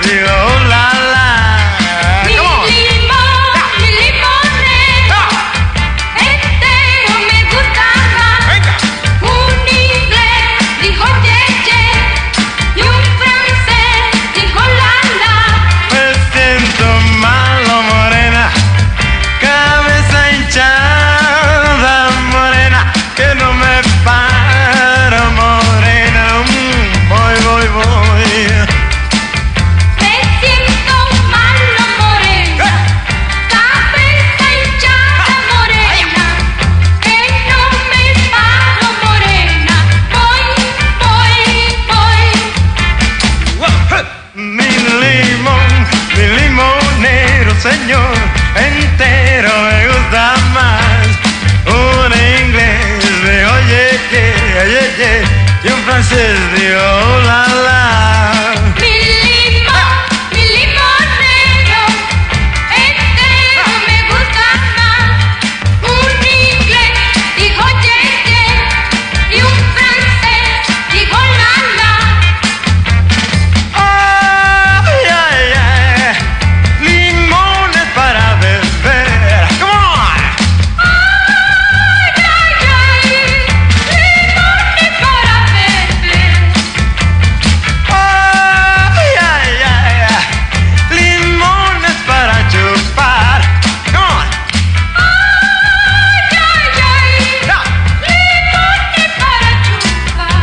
digo, oh, la, la. Mi limón, mi limonero, entero me gusta más. Venga. Un inglés dijo ye, ye, y un francés dijo la, la. Me siento malo, morena, cabeza hinchada, morena, que no me paro, morena. Voy, voy, voy. Me siento malo, morena, cabeza hinchada, morena, que no me paro, morena. Voy, voy, voy. Mi limonero, señor, entero me gusta más. Un inglés de oye, ye, oye, ye, y un francés de oh, la, la. Mi limonero, entero me gusta más. Un inglés dijo ye, ye, y un francés dijo la, la. Ay, ay, ay, limones para beber. Come on. Ay, ay, ay, limones para beber. Ay, ay, ay, limones para chupar. Come on. Ay, ay, ay, limones para chupar.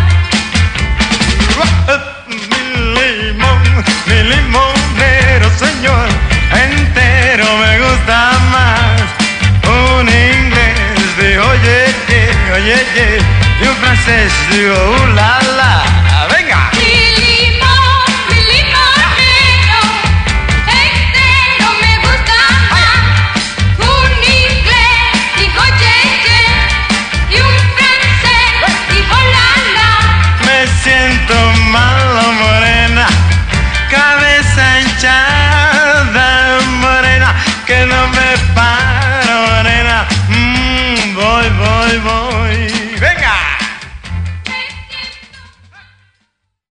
Mi limonero, señor, entero me gusta más. Un inglés de oye, ye, y un francés de oh, la, la.